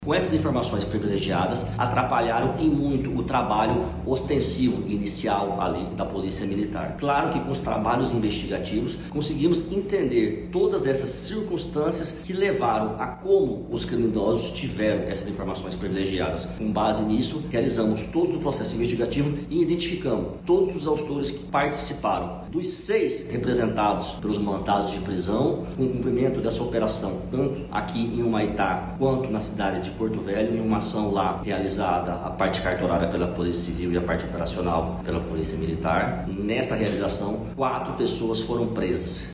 Com essas informações privilegiadas, atrapalharam em muito o trabalho ostensivo inicial ali da Polícia Militar. Claro que com os trabalhos investigativos conseguimos entender todas essas circunstâncias que levaram a como os criminosos tiveram essas informações privilegiadas. Com base nisso, realizamos todo o processo investigativo e identificamos todos os autores que participaram. Dos 6 representados pelos mandados de prisão, com o cumprimento dessa operação, tanto aqui em Humaitá quanto na cidade de Porto Velho, em uma ação lá realizada, a parte cartorária pela Polícia Civil e a parte operacional pela Polícia Militar. Nessa realização, 4 pessoas foram presas.